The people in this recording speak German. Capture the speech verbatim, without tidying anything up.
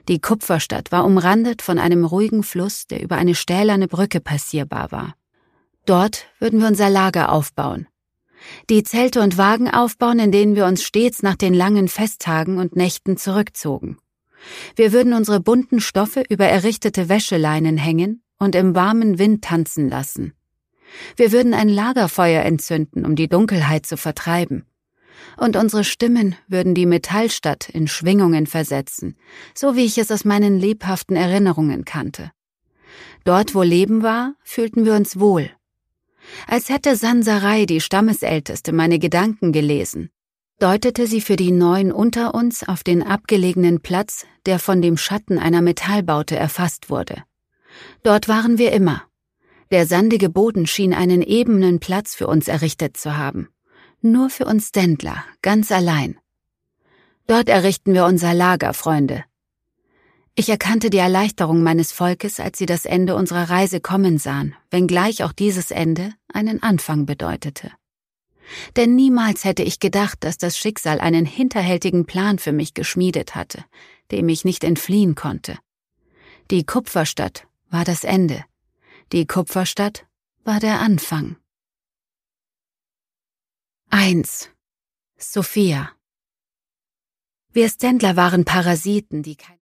Die Kupferstadt war umrandet von einem ruhigen Fluss, der über eine stählerne Brücke passierbar war. Dort würden wir unser Lager aufbauen. Die Zelte und Wagen aufbauen, in denen wir uns stets nach den langen Festtagen und Nächten zurückzogen. Wir würden unsere bunten Stoffe über errichtete Wäscheleinen hängen und im warmen Wind tanzen lassen. Wir würden ein Lagerfeuer entzünden, um die Dunkelheit zu vertreiben. Und unsere Stimmen würden die Metallstadt in Schwingungen versetzen, so wie ich es aus meinen lebhaften Erinnerungen kannte. Dort, wo Leben war, fühlten wir uns wohl. Als hätte Sansarai, die Stammesälteste, meine Gedanken gelesen, deutete sie für die Neuen unter uns auf den abgelegenen Platz, der von dem Schatten einer Metallbaute erfasst wurde. Dort waren wir immer. Der sandige Boden schien einen ebenen Platz für uns errichtet zu haben. Nur für uns Dendler, ganz allein. Dort errichten wir unser Lager, Freunde. Ich erkannte die Erleichterung meines Volkes, als sie das Ende unserer Reise kommen sahen, wenngleich auch dieses Ende einen Anfang bedeutete. Denn niemals hätte ich gedacht, dass das Schicksal einen hinterhältigen Plan für mich geschmiedet hatte, dem ich nicht entfliehen konnte. Die Kupferstadt war das Ende. Die Kupferstadt war der Anfang. eins. Sophia. Wir Stendler waren Parasiten, die kein